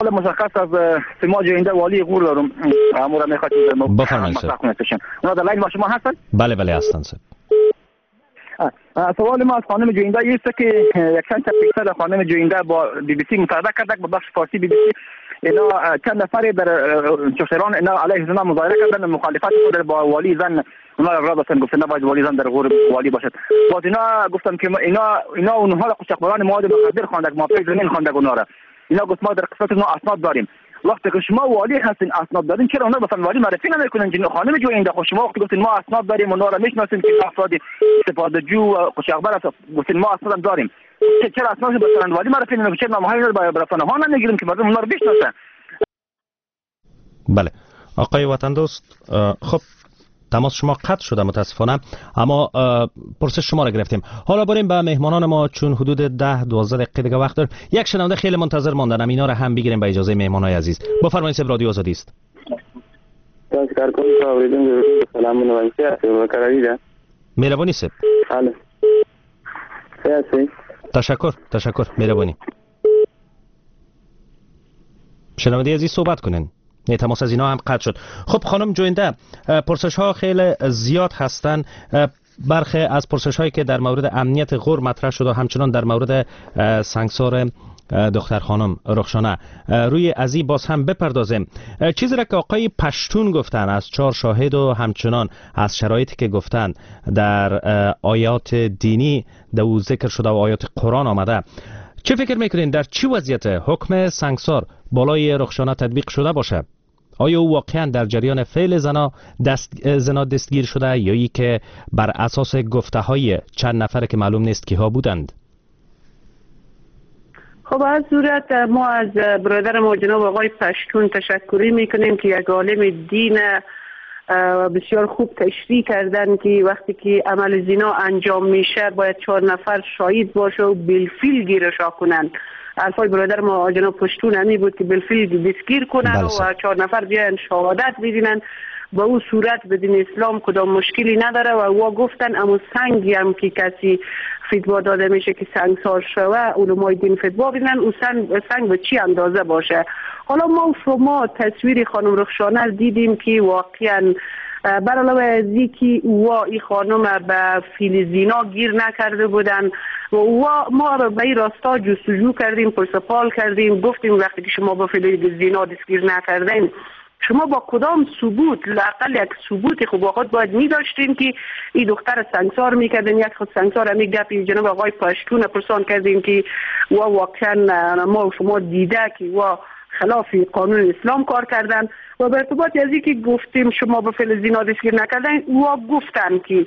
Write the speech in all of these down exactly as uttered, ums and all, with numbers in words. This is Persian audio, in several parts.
مشخص از سیما جوینده والی غور دارم. امور میخواد بفرمایید سر. اونا در لاین با شما هستن؟ بله بله هستن سر. سوال ما از خانم جوینده است که یک چند تا پیکسل خانم جوینده با بی بی سی مصاحبه کرده با بخش فارسی بی بی سی. اینا چند نفری در چوشران اینا علیه زن مظاهره کردن، مخالفت خود با والی زن اونا را داشتن، گفتن نباید والی زن در غور والی باشد. باز اینا گفتن که اینا اینا اونها را قشقبران مواد مخدر خواندن، مافیا زمین خواندن اونا را. اینا گفت ما در قسمت ما اسناد داریم. وقتی که شما والی هستین اسناد دارین، چرا اونا مثلا والی معرفی نمیکنن؟ جن خانم جوینده خود شما وقتی گفتین ما اسناد داریم، اونا را میشناسین که افراد استفاده جو قشقبر است، گفتین ما اسناد داریم، چرا اسناد مثلا والی معرفی نمیکنن؟ چرا نامه های را برای فنها نمیگیریم که مردم اونا رو بشناسن؟ بله آقای وطن دوست، خب تماس شما قطع شده متاسفانه، اما پرسش شما را گرفتیم. حالا بریم به مهمانان ما، چون حدود ده دوازده دقیقه دیگه وقت داریم. یک شنونده خیلی منتظر ماندن، اینا را هم بگیریم به اجازه مهمانای عزیز. بفرمایید سب رادیو آزادی است. نمسکار کوم تو اوریدونکو سلام منوانسیا سیو کراریدا. مهربانی سب. حالا. سیاسی. تشکر تشکر مهربانی. شنونده عزیز صحبت کنین. نه تماس از اینا هم قطع شد. خب خانم جوینده، پرسش ها خیلی زیاد هستن. برخی از پرسش هایی که در مورد امنیت غور مطرح شد و همچنان در مورد سنگسار دختر خانم رخشانه، روی ازی باز هم بپردازیم. چیزی را که آقای پشتون گفتن از چهار شاهد و همچنان از شرایطی که گفتن در آیات دینی در او ذکر شده و آیات قرآن آمده، چه فکر میکنین در چه وضعیت حکم سنگسار بالای رخشانه تطبیق شده باشه؟ آیا او واقعا در جریان فعل زنا دست زنا دستگیر شده یا ای که بر اساس گفته های چند نفر که معلوم نیست کی ها بودند؟ خب از صورت ما از برادر ما جناب آقای پشتون تشکری میکنیم که یک عالم دین بسیار خوب تشریح کردن که وقتی که عمل زنا انجام میشه باید چهار نفر شاهد باشه و بالفعل گیرشا کنن. حرفای برادر ما جناب پشتون همی بود که بالفعل دستگیر کنن و چهار نفر بیان شهادت بدینن. با او صورت بدین اسلام کدام مشکلی نداره و او گفتن اما سنگی هم که کسی فتوا داده میشه که سنگسار شوه علمای دین فتوا بدن او سنگ, سنگ به چی اندازه باشه. حالا ما شما تصویر خانم رخشانه دیدیم که واقعا بر علاوه از اینکه او این خانم به فیل زنا گیر نکرده بودن و ما به این راستا جستجو کردیم، پرسپال کردیم، گفتیم وقتی که شما به فیل زنا دستگیر نکردین شما با کدام ثبوت، لااقل یک ثبوت خوب خود باید می داشتین که این دختر سنگسار میکردین. یک خود سنگسار همی گپی جناب آقای پشتون پرسان کردیم که و واقعا ما شما دیده که و خلاف قانون اسلام کار کردن و به ارتباط از اینکه گفتیم شما به فعل زنا دستگیر نکردن و گفتن که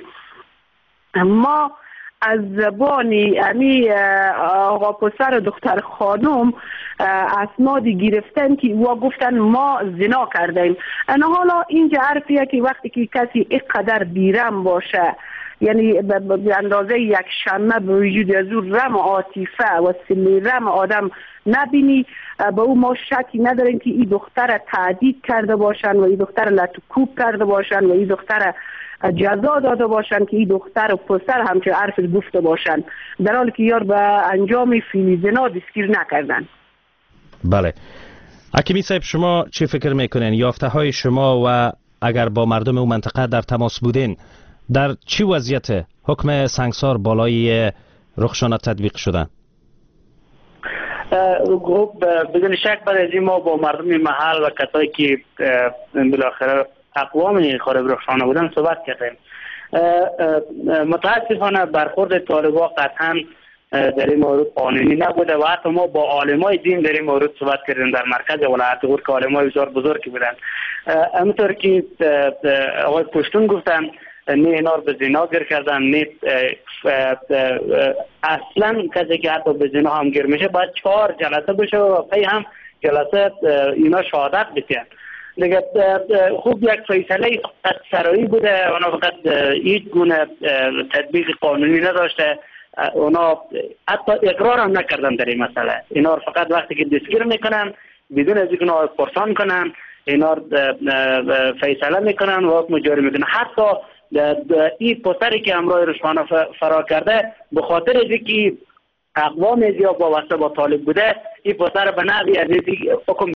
ما از زبانی امی آقا پسر دختر خانم اسنادی گرفتن که و گفتن ما زنا کردیم. انا حالا اینجا حرفیه که وقتی که کسی اینقدر بیرم باشه، یعنی به اندازه یک شمه به وجود از او رم عاطفه و سلی رم آدم نبینی، به او ما شکی نداریم که این دختر تعدید کرده باشن و این دختر لطکوب کرده باشن و این دختر جزا داده باشن که این دختر و پسر همچه عرف گفته باشن، در حالی که یار به انجام فیل زنا دستگیر نکردن. بله حکیمی صاحب، شما چی فکر میکنین؟ یافته های شما و اگر با مردم اون منطقه در تماس بودین، در چی وضعیت حکم سنگسار بالای رخشانه تطبیق شده؟ بدون شک بعد از این ما با مردم محل و کسایی که بالاخره اقوام خارب رخشانه بودن صحبت کردیم. متاسفانه برخورد طالبا قطعا در این مورد قانونی نبوده و حتی ما با عالمای دین در این مورد صحبت کردیم در مرکز ولایت غور که عالمای بسیار بزرگی بودن. همونطور که آقای پشتون گفتن نه اینا رو به زنا گیر کردن، نه اصلا کسی که حتی به زنا هم گیر میشه باید چهار جلسه بشه و پی هم جلسه اینا شهادت بتین. دیگه خوب یک فیصله سرایی بوده، اونا فقط هیچ گونه تطبیق قانونی نداشته، اونا حتی اقرار هم نکردن در این مسئله. اینا فقط وقتی که دستگیر میکنن بدون از اینکه اونا پرسان کنن اینا فیصله میکنن و حکم جاری میکنن. حتی این پسری که همراه رخشانه فرار کرده به خاطر اینکه اقوام زیاد وابسته با طالب بوده، این پسر به نوی از حکم